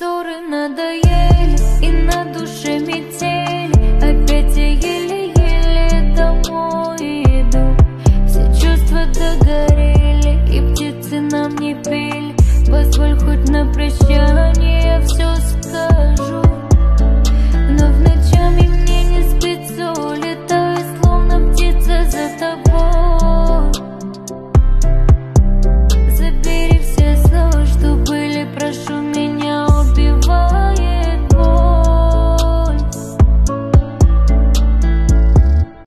Ссоры надоели, и на душе метель. Опять я еле-еле домой иду. Все чувства догорели, и птицы нам не пели. Позволь хоть на прощание